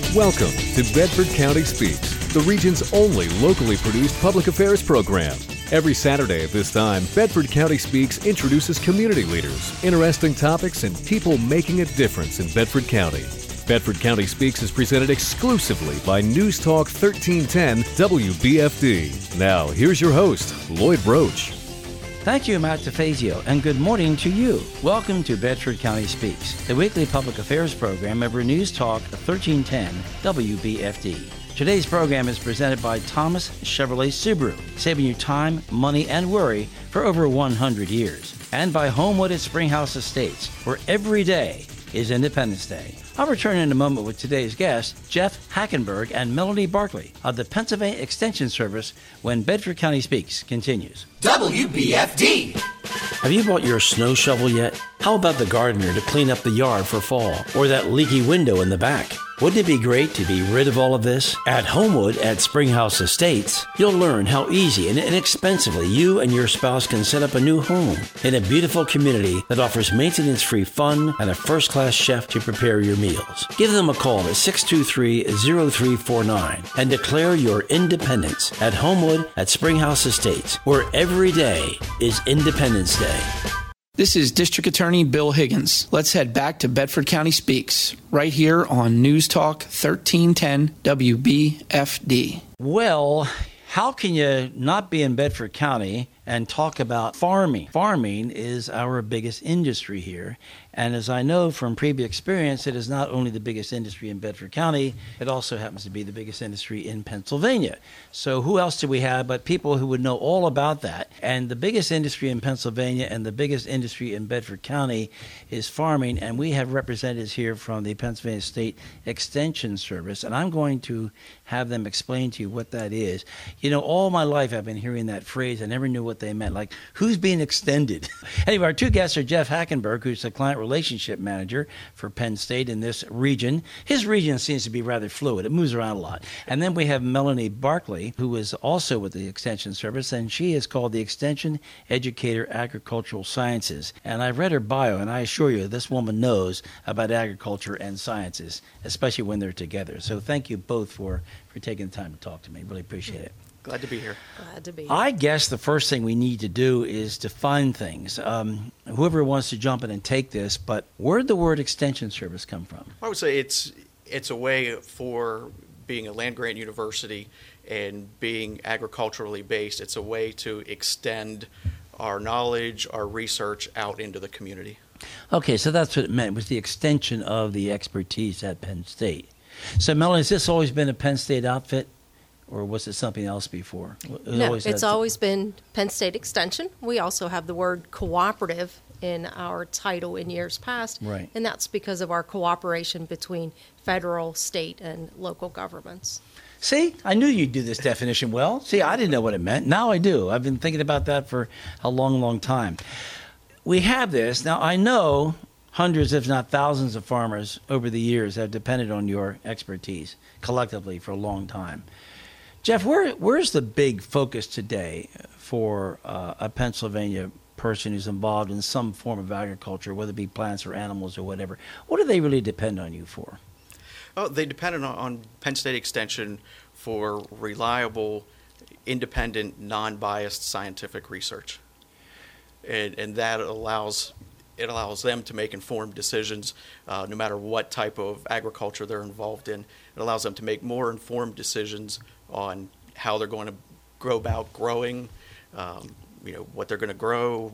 Welcome to Bedford County Speaks, the region's only locally produced public affairs program. Every Saturday at this time, Bedford County Speaks introduces community leaders, interesting topics, and people making a difference in Bedford County. Bedford County Speaks is presented exclusively by News Talk 1310 WBFD. Now, here's your host, Lloyd Broach. Thank you, Matt DeFazio, and good morning to you. Welcome to Bedford County Speaks, the weekly public affairs program of News Talk 1310 WBFD. Today's program is presented by Thomas Chevrolet Subaru, saving you time, money, and worry for over 100 years. And by Homewood at Springhouse Estates, where every day is Independence Day. I'll return in a moment with today's guests, Jeff Hackenberg and Melanie Barkley of the Pennsylvania Extension Service when Bedford County Speaks continues. WBFD. Have you bought your snow shovel yet? How about the gardener to clean up the yard for fall? Or that leaky window in the back? Wouldn't it be great to be rid of all of this? At Homewood at Springhouse Estates, you'll learn how easy and inexpensively you and your spouse can set up a new home in a beautiful community that offers maintenance-free fun and a first-class chef to prepare your meals. Give them a call at 623-0349 and declare your independence at Homewood at Springhouse Estates, where every day is Independence Day. This is District Attorney Bill Higgins. Let's head back to Bedford County Speaks, right here on News Talk 1310 WBFD. Well, how can you not be in Bedford County and talk about farming? Farming is our biggest industry here. And as I know from previous experience, it is not only the biggest industry in Bedford County, it also happens to be the biggest industry in Pennsylvania. So who else do we have but people who would know all about that? And the biggest industry in Pennsylvania and the biggest industry in Bedford County is farming. And we have representatives here from the Pennsylvania State Extension Service. And I'm going to have them explain to you what that is. You know, all my life I've been hearing that phrase. I never knew what they meant. Like, who's being extended? Anyway, our two guests are Jeff Hackenberg, who's the client relationship manager for Penn State in this region. His region seems to be rather fluid. It moves around a lot. And then we have Melanie Barkley, who is also with the Extension Service, and she is called the Extension Educator Agricultural Sciences. And I've read her bio, and I assure you, this woman knows about agriculture and sciences, especially when they're together. So thank you both for taking the time to talk to me. Really appreciate it. Glad to be here. Glad to be here. I guess the first thing we need to do is define things. Whoever wants to jump in and take this, but where did the word extension service come from? I would say it's a way for being a land-grant university and being agriculturally based. It's a way to extend our knowledge, our research out into the community. Okay, so that's what it meant, was the extension of the expertise at Penn State. So, Melanie, has this always been a Penn State outfit? Or was it something else before? No, it's always been Penn State Extension. We also have the word cooperative in our title in years past. Right. And that's because of our cooperation between federal, state, and local governments. See, I knew you'd do this definition well. See, I didn't know what it meant. Now I do. I've been thinking about that for a long, long time. We have this. Now, I know hundreds, if not thousands, of farmers over the years have depended on your expertise collectively for a long time. Jeff, where's the big focus today for a Pennsylvania person who's involved in some form of agriculture, whether it be plants or animals or whatever? What do they really depend on you for? Oh, they depend on Penn State Extension for reliable, independent, non-biased scientific research. And that allows them to make informed decisions no matter what type of agriculture they're involved in. It allows them to make more informed decisions on how they're going to go about growing, what they're going to grow.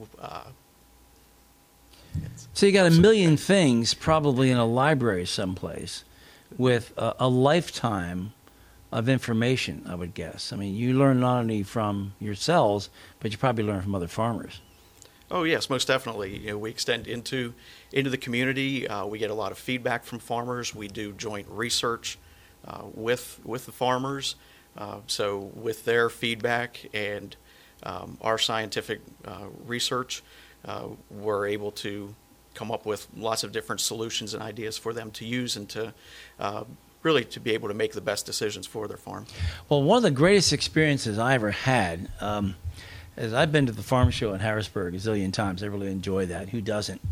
So you got a million things probably in a library someplace with a lifetime of information, I would guess. I mean, you learn not only from yourselves, but you probably learn from other farmers. Oh yes, most definitely. We extend into the community. We get a lot of feedback from farmers. We do joint research with the farmers. So with their feedback and our scientific research, we're able to come up with lots of different solutions and ideas for them to use and to really to be able to make the best decisions for their farm. Well, one of the greatest experiences I ever had is I've been to the farm show in Harrisburg a zillion times. I really enjoy that. Who doesn't?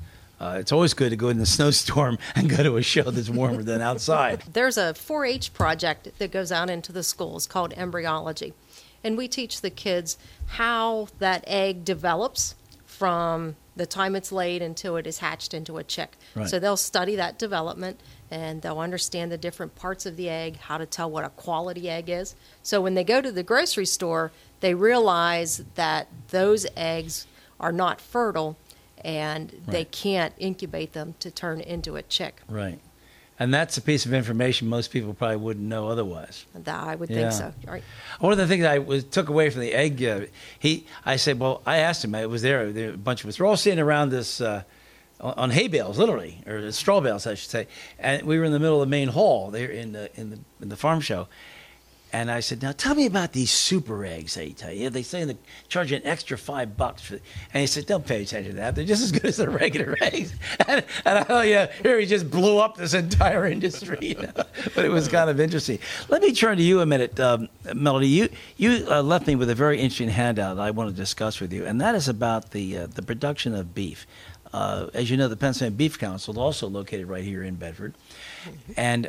It's always good to go in the snowstorm and go to a show that's warmer than outside. There's a 4-H project that goes out into the schools called embryology. And we teach the kids how that egg develops from the time it's laid until it is hatched into a chick. Right. So they'll study that development, and they'll understand the different parts of the egg, how to tell what a quality egg is. So when they go to the grocery store, they realize that those eggs are not fertile, and they Right. can't incubate them to turn into a chick. Right. And that's a piece of information most people probably wouldn't know otherwise. I would Yeah. think so. Right. One of the things took away from the egg, I asked him, it was there a bunch of us were all sitting around this on hay bales, literally, or straw bales, I should say, and we were in the middle of the main hall there in the farm show. And I said, now tell me about these super eggs they tell you. They say they charge you an extra $5 for. And he said, don't pay attention to that. They're just as good as the regular eggs. And I thought, yeah, here he just blew up this entire industry. You know? But it was kind of interesting. Let me turn to you a minute, Melody. You left me with a very interesting handout that I want to discuss with you, and that is about the production of beef. As you know, the Pennsylvania Beef Council is also located right here in Bedford. And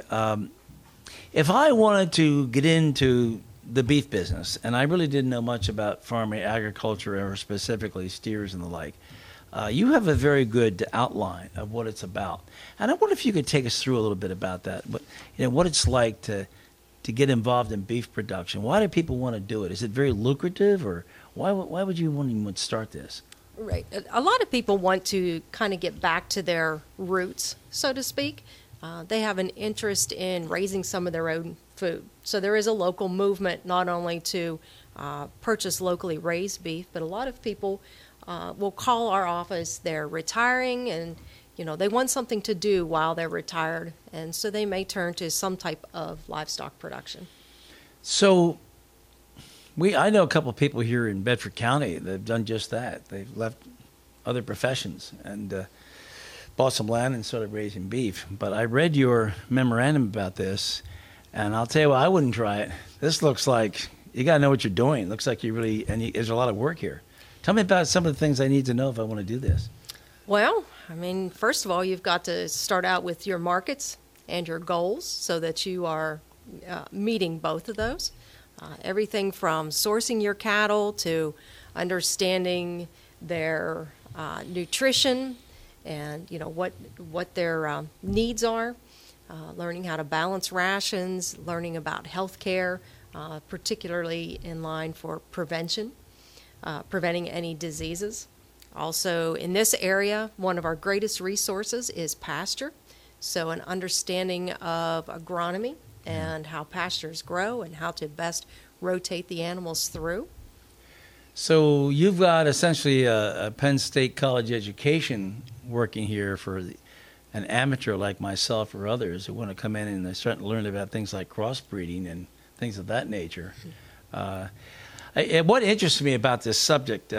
if I wanted to get into the beef business, and I really didn't know much about farming, agriculture, or specifically steers and the like, you have a very good outline of what it's about. And I wonder if you could take us through a little bit about that, what it's like to get involved in beef production. Why do people want to do it? Is it very lucrative, or why would you want to start this? Right. A lot of people want to kind of get back to their roots, so to speak. They have an interest in raising some of their own food. So there is a local movement not only to purchase locally raised beef, but a lot of people will call our office. They're retiring, and they want something to do while they're retired, and so they may turn to some type of livestock production. So I know a couple of people here in Bedford County that have done just that. They've left other professions and bought some land and started raising beef. But I read your memorandum about this, and I'll tell you what, I wouldn't try it. This looks like you got to know what you're doing. It looks like there's a lot of work here. Tell me about some of the things I need to know if I want to do this. Well, first of all, you've got to start out with your markets and your goals so that you are meeting both of those. Everything from sourcing your cattle to understanding their nutrition and what their needs are, learning how to balance rations, learning about health care, particularly in line for preventing any diseases. Also, in this area, one of our greatest resources is pasture, so an understanding of agronomy and how pastures grow and how to best rotate the animals through. So you've got essentially a Penn State college education working here for an amateur like myself or others who want to come in and start to learn about things like crossbreeding and things of that nature. What interests me about this subject,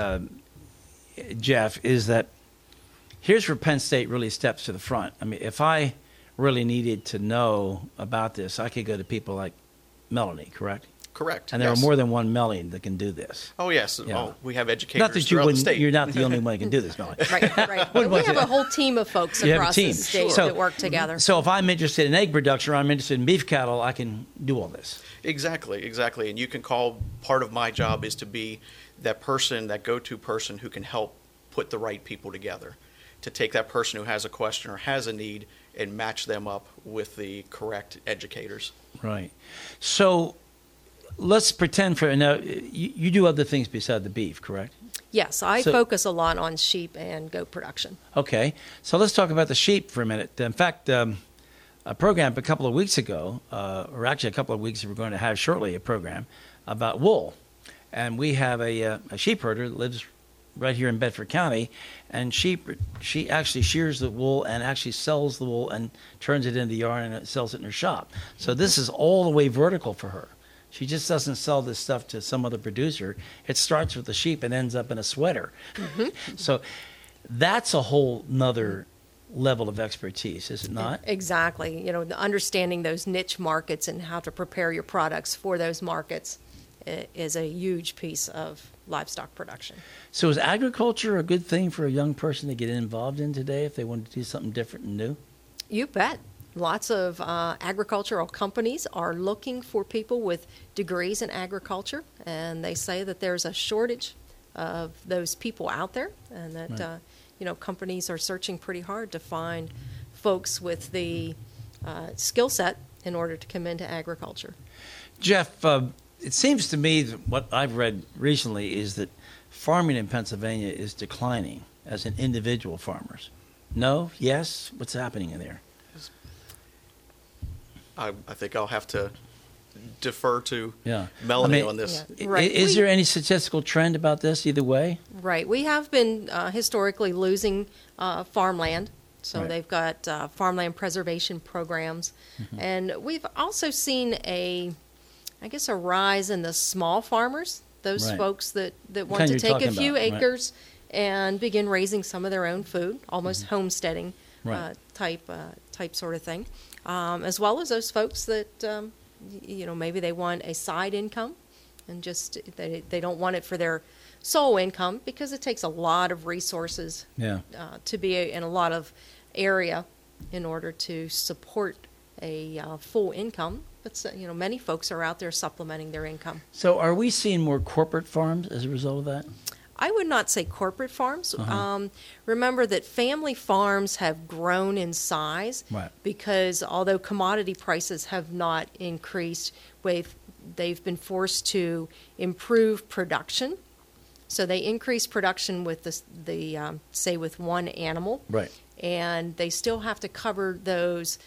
Jeff, is that here's where Penn State really steps to the front. If I really needed to know about this, I could go to people like Melanie, correct? Correct. And there yes. are more than one Melanie that can do this. Oh, yes. Yeah. Oh, we have educators Not that throughout the state. you're not the only one that can do this, Melanie. Right. But we have a whole team of folks You have a across team. the state Sure. that work together. So if I'm interested in egg production or I'm interested in beef cattle, I can do all this. Exactly. And you can call, part of my job is to be that person, that go-to person who can help put the right people together, to take that person who has a question or has a need and match them up with the correct educators. Right. So let's pretend now, you do other things beside the beef, correct? Yes, I focus a lot on sheep and goat production. Okay. So let's talk about the sheep for a minute. In fact, a program a couple of weeks ago, or actually a couple of weeks, we're going to have shortly a program about wool. And we have a sheep herder that lives right here in Bedford County, and she actually shears the wool and actually sells the wool and turns it into yarn and sells it in her shop. So this is all the way vertical for her. She just doesn't sell this stuff to some other producer. It starts with the sheep and ends up in a sweater. Mm-hmm. So that's a whole nother level of expertise, is it not? Exactly. Understanding those niche markets and how to prepare your products for those markets is a huge piece of livestock production. So is agriculture a good thing for a young person to get involved in today if they want to do something different and new? You bet. Lots of agricultural companies are looking for people with degrees in agriculture, and they say that there's a shortage of those people out there, and that companies are searching pretty hard to find folks with the skill set in order to come into agriculture. Jeff, it seems to me that what I've read recently is that farming in Pennsylvania is declining as in individual farmers. No? Yes? What's happening in there? I think I'll have to defer to Yeah. Melanie on this. Yeah. Right. Is there any statistical trend about this either way? Right. We have been historically losing farmland. So Right. they've got farmland preservation programs. And we've also seen a rise in the small farmers, those Right. folks that want kind to you're take a talking few about, right. acres and begin raising some of their own food, almost homesteading Right. type sort of thing. As well as those folks that, maybe they want a side income and just they don't want it for their sole income because it takes a lot of resources Yeah. to be in a lot of area in order to support a full income. But many folks are out there supplementing their income. So are we seeing more corporate farms as a result of that? I would not say corporate farms. Remember that family farms have grown in size Right. because although commodity prices have not increased, they've been forced to improve production. So they increase production with say with one animal, Right. and they still have to cover those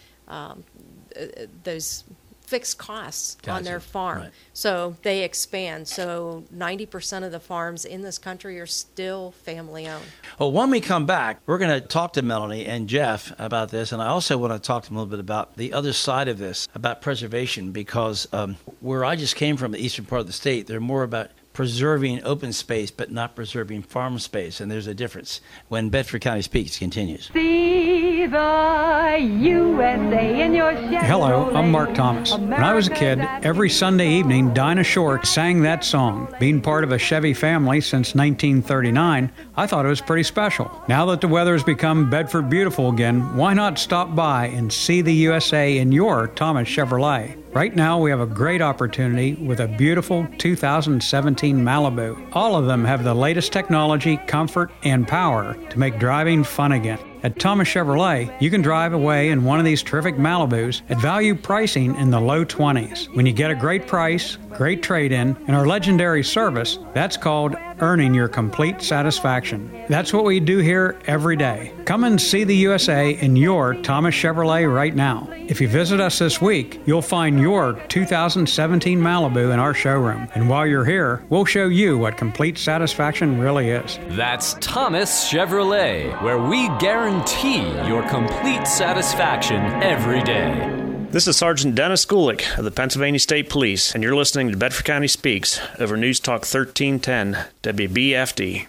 fixed costs on Gotcha. their farm. Right. So they expand. So 90% of the farms in this country are still family owned. Well, when we come back, we're going to talk to Melanie and Jeff about this, and I also want to talk to them a little bit about the other side of this, about preservation, because where I just came from, the eastern part of the state, they're more about preserving open space but not preserving farm space, and there's a difference. When Bedford County Speaks continues. See the USA in your Chevrolet. Hello, I'm Mark Thomas. When I was a kid, every Sunday evening, Dinah Shore sang that song. Being part of a Chevy family since 1939, I thought it was pretty special. Now that the weather has become Bedford beautiful again, why not stop by and see the USA in your Thomas Chevrolet? Right now, we have a great opportunity with a beautiful 2017 Malibu. All of them have the latest technology, comfort, and power to make driving fun again. At Thomas Chevrolet, you can drive away in one of these terrific Malibus at value pricing in the low 20s. When you get a great price, great trade-in, and our legendary service, that's called earning your complete satisfaction. That's what we do here every day. Come and see the USA in your Thomas Chevrolet right now. If you visit us this week, you'll find your 2017 Malibu in our showroom. And while you're here, we'll show you what complete satisfaction really is. That's Thomas Chevrolet, where we guarantee your complete satisfaction every day. This is Sergeant Dennis Gulick of the Pennsylvania State Police, and you're listening to Bedford County Speaks over News Talk 1310 WBFD.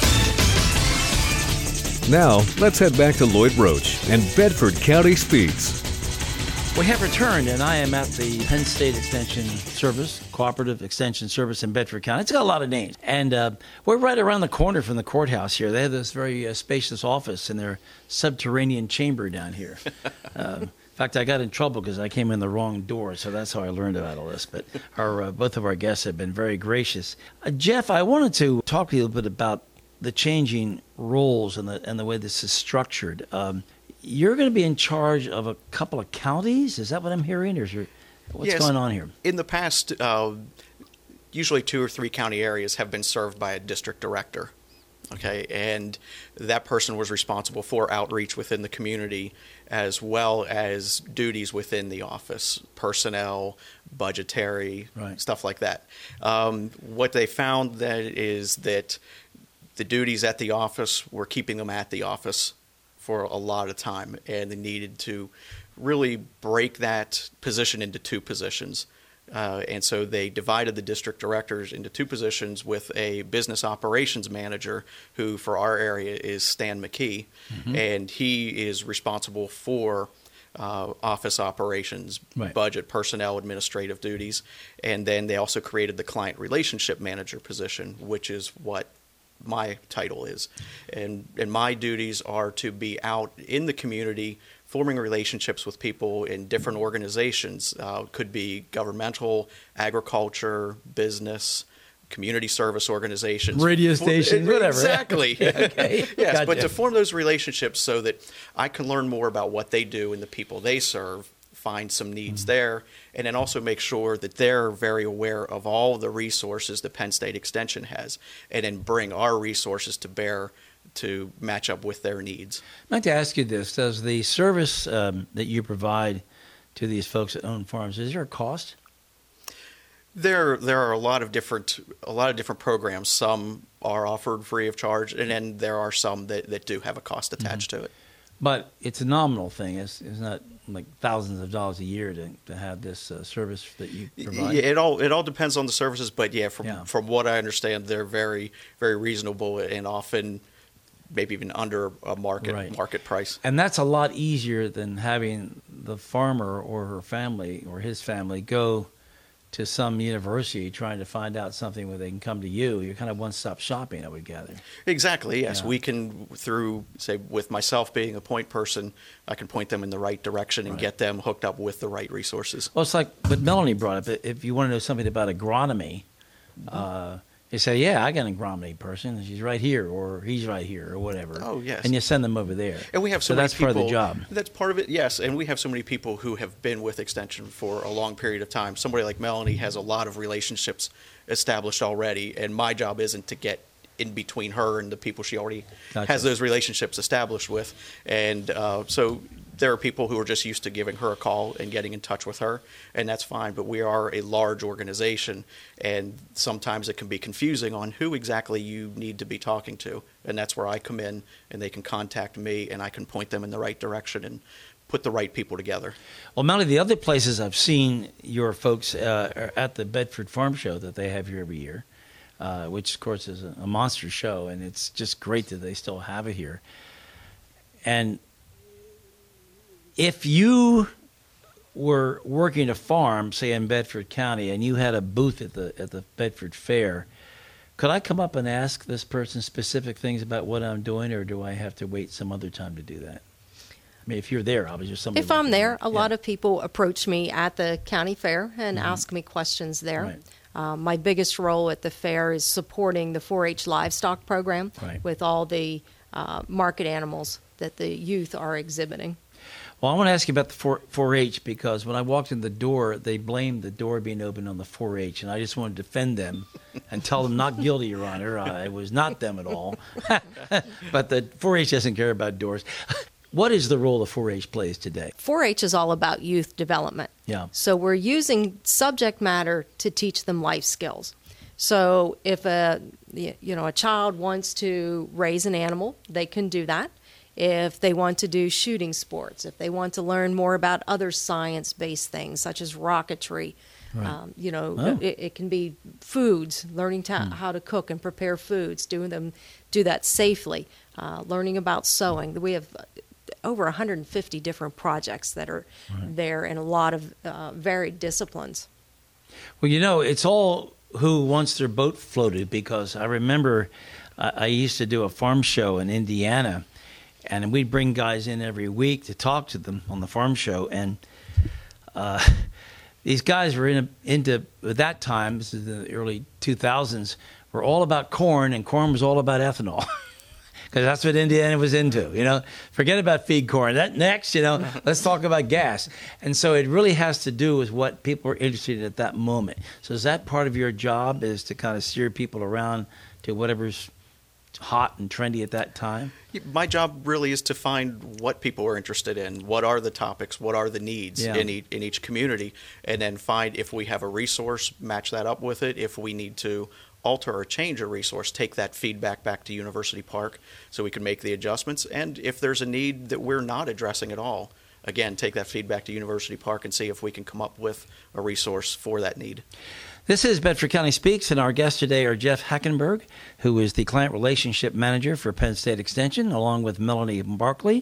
Now, let's head back to Lloyd Roach and Bedford County Speaks. We have returned, and I am at the Penn State Extension Service, Cooperative Extension Service in Bedford County. It's got a lot of names. And we're right around the corner from the courthouse here. They have this very spacious office in their subterranean chamber down here. In fact, I got in trouble because I came in the wrong door, so that's how I learned about all this. But both of our guests have been very gracious. Jeff, I wanted to talk to you a little bit about the changing roles and the way this is structured. You're going to be in charge of a couple of counties? Is that what I'm hearing? Or what's going on here? In the past, usually 2 or 3 county areas have been served by a district director. Okay, and that person was responsible for outreach within the community as well as duties within the office, personnel, budgetary, stuff like that. What they found is that the duties at the office were keeping them at the office for a lot of time, and they needed to really break that position into 2 positions. And so they divided the district directors into 2 positions with a business operations manager who for our area is Stan McKee, and he is responsible for office operations, Right. budget, personnel, administrative duties. And then they also created the client relationship manager position, which is what my title is. And my duties are to be out in the community forming relationships with people in different organizations. Could be governmental, agriculture, business, community service organizations. Radio stations, whatever. Exactly. Okay. Yes, Gotcha. but to form those relationships so that I can learn more about what they do and the people they serve, find some needs there, and then also make sure that they're very aware of all the resources that Penn State Extension has, and then bring our resources to bear to match up with their needs. I'd like to ask you this. Does the service that you provide to these folks that own farms, is there a cost? There are a lot of different programs. Some are offered free of charge, and then there are some that do have a cost attached to it. But it's a nominal thing. It's not like thousands of dollars a year to have this service that you provide. Yeah, it all depends on the services, but from what I understand, they're very, very reasonable and often maybe even under a market price. And that's a lot easier than having the farmer or her family or his family go to some university trying to find out something where they can come to you. You're kind of one-stop shopping, I would gather. Exactly, yes. Yeah. We can, through, say, with myself being a point person, I can point them in the right direction and get them hooked up with the right resources. Well, it's like what Melanie brought up. If you want to know something about agronomy, you say, yeah, I got an agronomy person, and she's right here, or he's right here, or whatever. Oh, yes. And you send them over there. And we have so many that's people. part of the job. That's part of it, yes. And we have so many people who have been with Extension for a long period of time. Somebody like Melanie has a lot of relationships established already, and my job isn't to get in between her and the people she already has those relationships established with. And so there are people who are just used to giving her a call and getting in touch with her, and that's fine. But we are a large organization, and sometimes it can be confusing on who exactly you need to be talking to. And that's where I come in, and they can contact me, and I can point them in the right direction and put the right people together. Well, Melanie, the other places I've seen your folks are at the Bedford Farm Show that they have here every year, which, of course, is a monster show, and it's just great that they still have it here. And if you were working a farm, say in Bedford County, and you had a booth at the Bedford Fair, could I come up and ask this person specific things about what I'm doing, or do I have to wait some other time to do that? I mean, if you're there, obviously somebody. If I'm there, a lot of people approach me at the county fair and ask me questions there. Right. My biggest role at the fair is supporting the 4-H livestock program with all the market animals that the youth are exhibiting. Well, I want to ask you about the 4-H because when I walked in the door, they blamed the door being open on the 4-H, and I just want to defend them and tell them not guilty, Your Honor. It was not them at all. But the 4-H doesn't care about doors. What is the role the 4-H plays today? 4-H is all about youth development. Yeah. So we're using subject matter to teach them life skills. So if a child wants to raise an animal, they can do that. If they want to do shooting sports, if they want to learn more about other science-based things such as rocketry, it can be foods, learning how to cook and prepare foods, do that safely, learning about sewing. We have over 150 different projects that are there in a lot of varied disciplines. Well, it's all who wants their boat floated, because I remember I used to do a farm show in Indiana, and we'd bring guys in every week to talk to them on the farm show. And these guys were into at that time, this is the early 2000s, were all about corn, and corn was all about ethanol. Because that's what Indiana was into, Forget about feed corn. That next, let's talk about gas. And so it really has to do with what people are interested in at that moment. So is that part of your job, is to kind of steer people around to whatever's hot and trendy at that time? My job really is to find what people are interested in, what are the topics, what are the needs in each community, and then find if we have a resource, match that up with it. If we need to alter or change a resource, take that feedback back to University Park so we can make the adjustments. And if there's a need that we're not addressing at all, again, take that feedback to University Park and see if we can come up with a resource for that need. This is Bedford County Speaks, and our guests today are Jeff Hackenberg, who is the Client Relationship Manager for Penn State Extension, along with Melanie Barkley,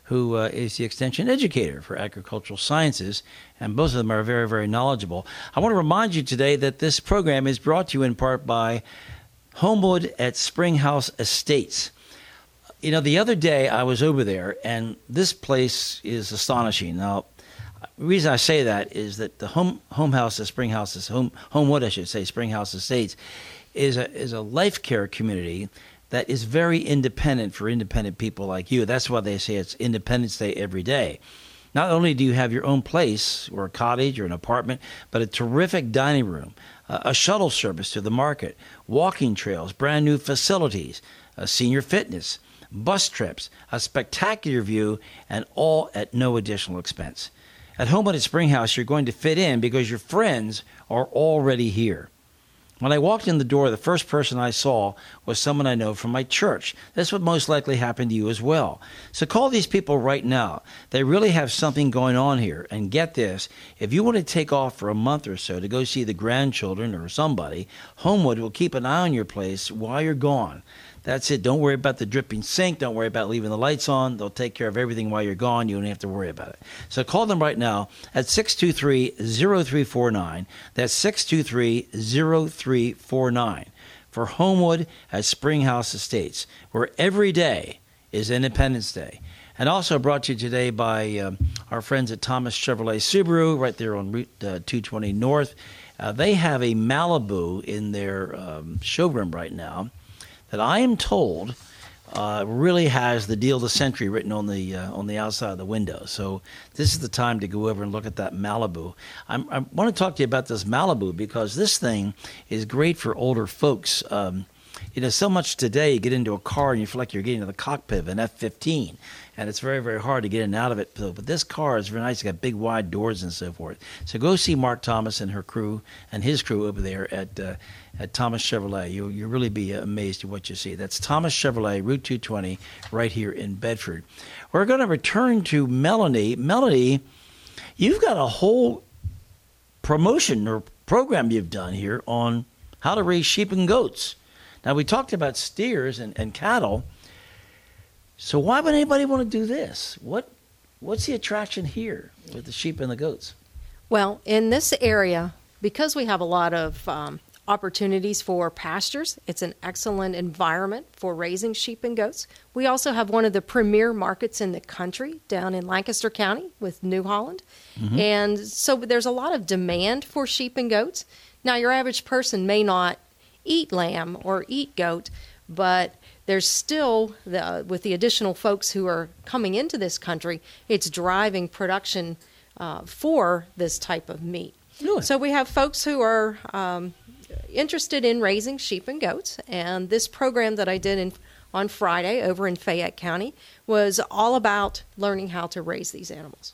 who is the extension educator for agricultural sciences, and both of them are very, very knowledgeable. I want to remind you today that this program is brought to you in part by Homewood at Springhouse Estates. You know, the other day I was over there, and this place is astonishing. Now, the reason I say that is that the Homewood Springhouse Estates, is a life care community that is very independent for independent people like you. That's why they say it's Independence Day every day. Not only do you have your own place or a cottage or an apartment, but a terrific dining room, a shuttle service to the market, walking trails, brand new facilities, senior fitness, bus trips, a spectacular view, and all at no additional expense. At Homewood at Springhouse, you're going to fit in because your friends are already here. When I walked in the door, the first person I saw was someone I know from my church. This would most likely happen to you as well. So call these people right now. They really have something going on here. And get this, if you want to take off for a month or so to go see the grandchildren or somebody, Homewood will keep an eye on your place while you're gone. That's it. Don't worry about the dripping sink. Don't worry about leaving the lights on. They'll take care of everything while you're gone. You don't have to worry about it. So call them right now at 623-0349. That's 623-0349 for Homewood at Springhouse Estates, where every day is Independence Day. And also brought to you today by our friends at Thomas Chevrolet Subaru right there on Route 220 North. They have a Malibu in their showroom right now that I am told really has the deal of the century written on the outside of the window. So this is the time to go over and look at that Malibu. I want to talk to you about this Malibu because this thing is great for older folks. So much today you get into a car and you feel like you're getting to the cockpit of an F-15. And it's very, very hard to get in and out of it. But this car is very nice. It's got big, wide doors and so forth. So go see Mark Thomas and his crew over there at Thomas Chevrolet. You'll really be amazed at what you see. That's Thomas Chevrolet, Route 220, right here in Bedford. We're going to return to Melanie. Melanie, you've got a whole promotion or program you've done here on how to raise sheep and goats. Now, we talked about steers and cattle. So why would anybody want to do this? What's the attraction here with the sheep and the goats? Well, in this area, because we have a lot of opportunities for pastures, it's an excellent environment for raising sheep and goats. We also have one of the premier markets in the country down in Lancaster County with New Holland. Mm-hmm. And so there's a lot of demand for sheep and goats. Now, your average person may not eat lamb or eat goat, but there's still, with the additional folks who are coming into this country, it's driving production for this type of meat. Really? So we have folks who are interested in raising sheep and goats, and this program that I did on Friday over in Fayette County was all about learning how to raise these animals.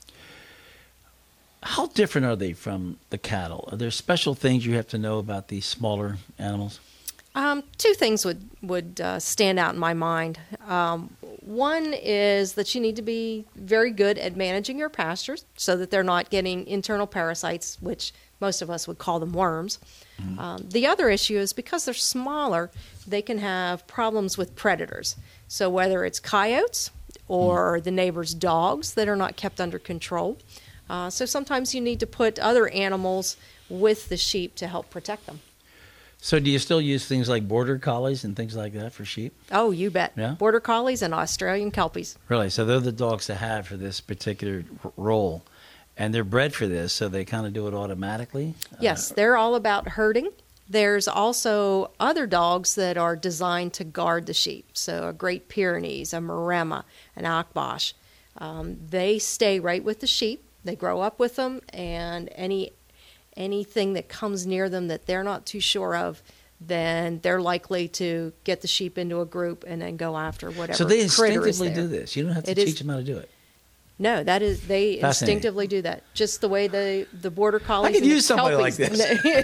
How different are they from the cattle? Are there special things you have to know about these smaller animals? Two things would stand out in my mind. One is that you need to be very good at managing your pastures so that they're not getting internal parasites, which most of us would call them worms. Mm-hmm. The other issue is because they're smaller, they can have problems with predators. So whether it's coyotes or the neighbor's dogs that are not kept under control. So sometimes you need to put other animals with the sheep to help protect them. So do you still use things like border collies and things like that for sheep? Oh, you bet. Yeah? Border collies and Australian kelpies. Really? So they're the dogs to have for this particular role. And they're bred for this, so they kind of do it automatically? Yes, they're all about herding. There's also other dogs that are designed to guard the sheep. So a Great Pyrenees, a Maremma, an Akbash. They stay right with the sheep. They grow up with them, and anything that comes near them that they're not too sure of, then they're likely to get the sheep into a group and then go after whatever. So they critter is instinctively there. do this. You don't have to teach them how to do it. No, they instinctively do that. Just the way the border collies. I could use somebody like this.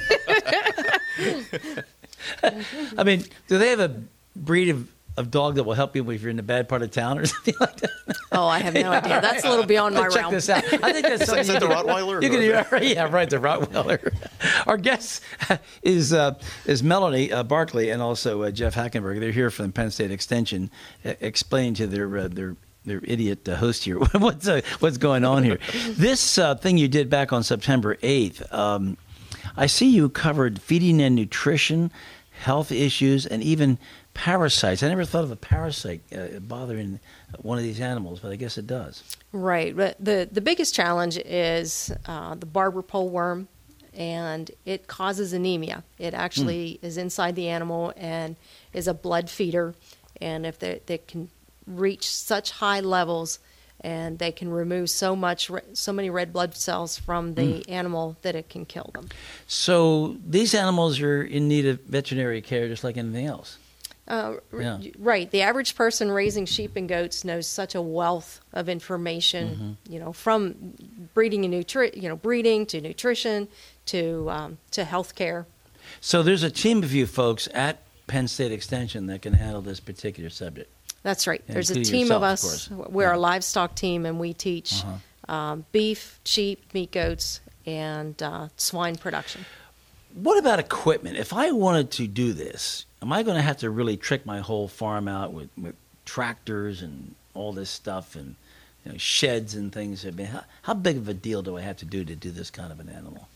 I mean, do they have a breed of dog that will help you if you're in a bad part of town or something like that? Oh, I have no idea. That's a little beyond my realm. Check this out. I think that's Is that the Rottweiler? Yeah, right, the Rottweiler. Our guest is Melanie Barkley and also Jeff Hackenberg. They're here from Penn State Extension, explaining to their idiot host here. What's going on here? This thing you did back on September 8th, I see you covered feeding and nutrition, health issues, and even parasites. I never thought of a parasite bothering one of these animals, but I guess it does. Right. But the biggest challenge is the barber pole worm, and it causes anemia. It actually is inside the animal and is a blood feeder, and if they can reach such high levels, and they can remove so many red blood cells from the animal that it can kill them. So these animals are in need of veterinary care just like anything else. Right. The average person raising sheep and goats knows such a wealth of information, from breeding and breeding to nutrition to healthcare. So there's a team of you folks at Penn State Extension that can handle this particular subject. That's right. And there's a including team yourself, of us. of course. We're a livestock team, and we teach beef, sheep, meat goats, and swine production. What about equipment? If I wanted to do this, am I going to have to really trick my whole farm out with tractors and all this stuff and sheds and things? I mean, how big of a deal do I have to do this kind of an animal?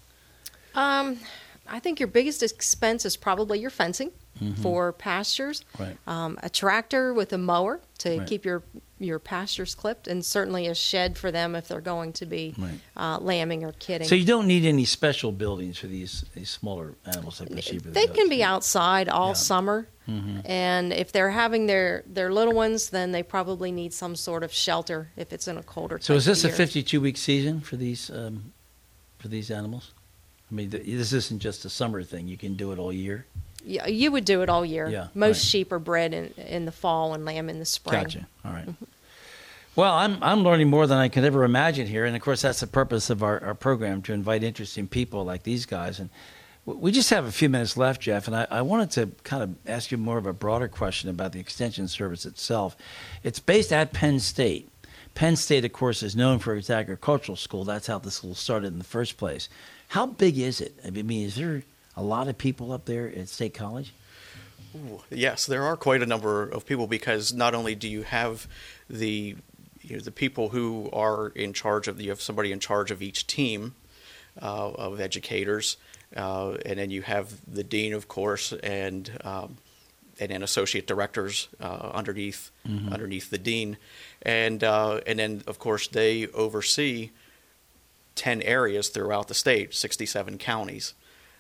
I think your biggest expense is probably your fencing for pastures, right. A tractor with a mower to Right. keep your pastures clipped, and certainly a shed for them if they're going to be lambing or kidding. So you don't need any special buildings for these smaller animals like the sheep or the They goats, can be right? outside all summer, and if they're having their little ones, then they probably need some sort of shelter if it's in a colder. So is type this of a year. 52-week season for these animals? I mean, this isn't just a summer thing. You can do it all year. Yeah, you would do it all year. Yeah, Most right. sheep are bred in the fall and lamb in the spring. Gotcha. All right. Well, I'm learning more than I could ever imagine here, and of course that's the purpose of our program, to invite interesting people like these guys. And we just have a few minutes left, Jeff, and I wanted to kind of ask you more of a broader question about the Extension Service itself. It's based at Penn State. Penn State, of course, is known for its agricultural school. That's how the school started in the first place. How big is it? I mean, is there a lot of people up there at State College? Ooh, yes, there are quite a number of people, because not only do you have the people who are in charge of, you have somebody in charge of each team of educators, and then you have the dean, of course, and then associate directors underneath the dean, and then of course they oversee 10 areas throughout the state, 67 counties.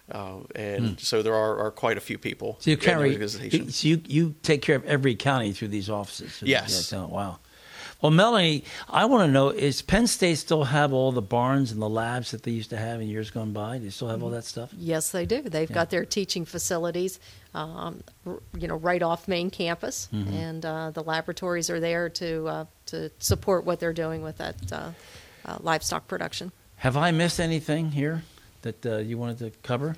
So there are quite a few people. So you in the carry, organization. so you take care of every county through these offices. Yes. Yeah, wow. Well, Melanie, I want to know, is Penn State still have all the barns and the labs that they used to have in years gone by? Do you still have all that stuff? Yes, they do. They've got their teaching facilities, right off main campus, and the laboratories are there to support what they're doing with that livestock production. Have I missed anything here that you wanted to cover?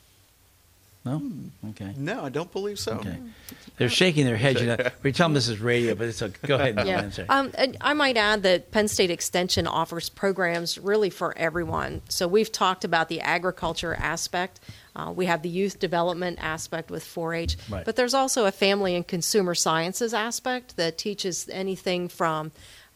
No? Okay. No, I don't believe so. Okay. They're shaking their heads. We tell them this is radio, but it's okay. Go ahead. And I might add that Penn State Extension offers programs really for everyone. So we've talked about the agriculture aspect. We have the youth development aspect with 4-H. Right. But there's also a family and consumer sciences aspect that teaches anything from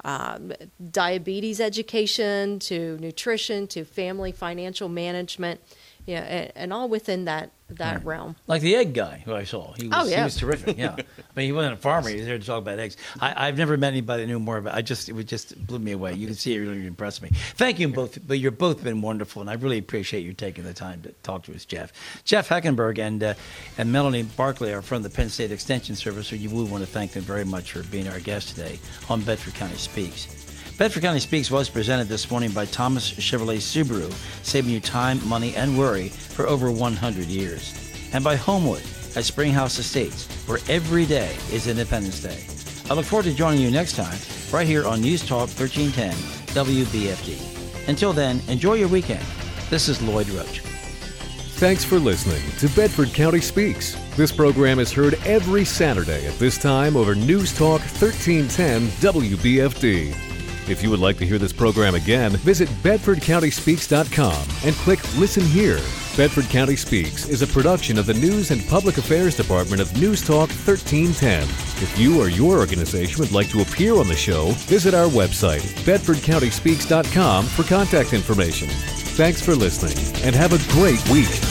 diabetes education to nutrition to family financial management, and all within that realm. Like the egg guy who I saw. He was terrific. Yeah. I mean, he wasn't a farmer. He was there to talk about eggs. I've never met anybody that knew more about it. It just blew me away. You can see it really impressed me. Thank you both. But you've both been wonderful, and I really appreciate you taking the time to talk to us, Jeff. Jeff Heckenberg and Melanie Barkley are from the Penn State Extension Service, so you would want to thank them very much for being our guest today on Bedford County Speaks. Bedford County Speaks was presented this morning by Thomas Chevrolet Subaru, saving you time, money, and worry for over 100 years. And by Homewood at Springhouse Estates, where every day is Independence Day. I look forward to joining you next time, right here on News Talk 1310 WBFD. Until then, enjoy your weekend. This is Lloyd Roach. Thanks for listening to Bedford County Speaks. This program is heard every Saturday at this time over News Talk 1310 WBFD. If you would like to hear this program again, visit BedfordCountySpeaks.com and click Listen Here. Bedford County Speaks is a production of the News and Public Affairs Department of News Talk 1310. If you or your organization would like to appear on the show, visit our website, bedfordcountyspeaks.com, for contact information. Thanks for listening, and have a great week.